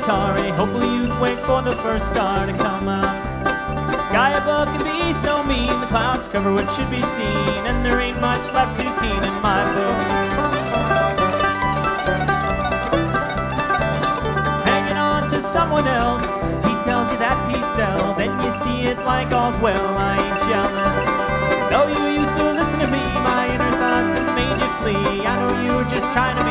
car. A hopeful youth waits for the first star to come out. The sky above can be so mean, the clouds cover what should be seen, and there ain't much left too keen in my book. Hanging on to someone else, he tells you that peace sells, and you see it like all's well. I ain't jealous. Though you used to listen to me, my inner thoughts have made you flee. I know you were just trying to